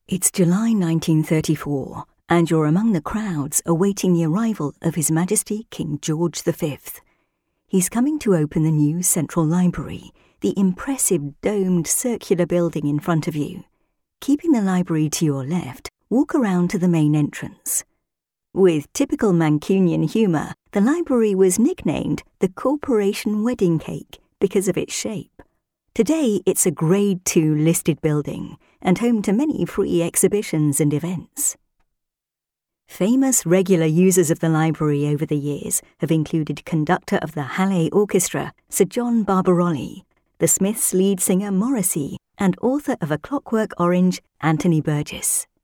It's July 1934, and you're among the crowds awaiting the arrival of His Majesty King George V. He's coming to open the new Central Library, the impressive domed circular building in front of you. Keeping the library to your left, walk around to the main entrance. With typical Mancunian humour, the library was nicknamed the Corporation Wedding Cake because of its shape. Today, it's a Grade 2 listed building and home to many free exhibitions and events. Famous regular users of the library over the years have included conductor of the Halle Orchestra, Sir John Barbarolli, the Smiths lead singer Morrissey, and author of A Clockwork Orange, Anthony Burgess.